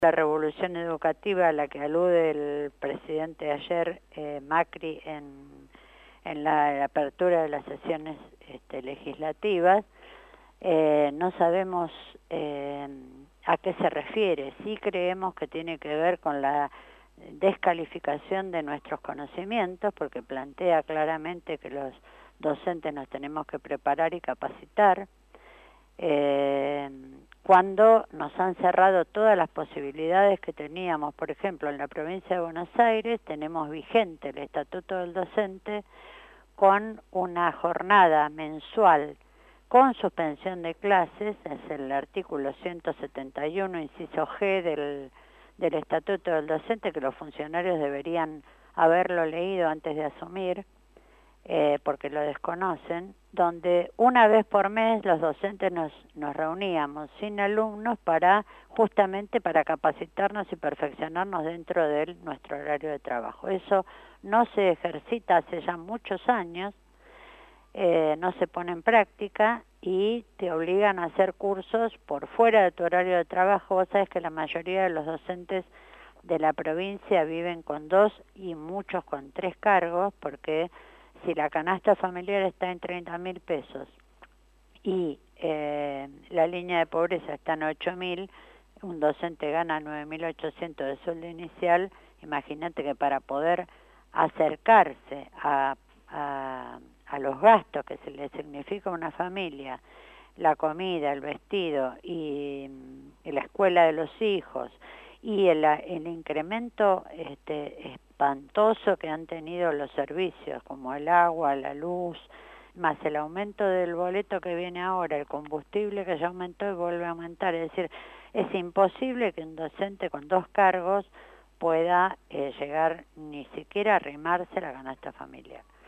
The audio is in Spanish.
La revolución educativa a la que alude el presidente ayer, Macri, en la apertura de las sesiones legislativas, no sabemos a qué se refiere. Sí creemos que tiene que ver con la descalificación de nuestros conocimientos, porque plantea claramente que los docentes nos tenemos que preparar y capacitar, cuando nos han cerrado todas las posibilidades que teníamos. Por ejemplo, en la provincia de Buenos Aires tenemos vigente el Estatuto del Docente con una jornada mensual con suspensión de clases, es el artículo 171, inciso G del Estatuto del Docente, que los funcionarios deberían haberlo leído antes de asumir, porque lo desconocen, donde una vez por mes los docentes nos reuníamos sin alumnos justamente para capacitarnos y perfeccionarnos dentro de nuestro horario de trabajo. Eso no se ejercita hace ya muchos años, no se pone en práctica y te obligan a hacer cursos por fuera de tu horario de trabajo. Vos sabés que la mayoría de los docentes de la provincia viven con 2 y muchos con 3 cargos, porque si la canasta familiar está en 30.000 pesos y la línea de pobreza está en 8.000, un docente gana 9.800 de sueldo inicial. Imagínate que para poder acercarse a los gastos que se le significa a una familia, la comida, el vestido y la escuela de los hijos, y el incremento espantoso que han tenido los servicios, como el agua, la luz, más el aumento del boleto que viene ahora, el combustible que ya aumentó y vuelve a aumentar. Es decir, es imposible que un docente con 2 cargos pueda llegar ni siquiera a arrimarse a la canasta familiar.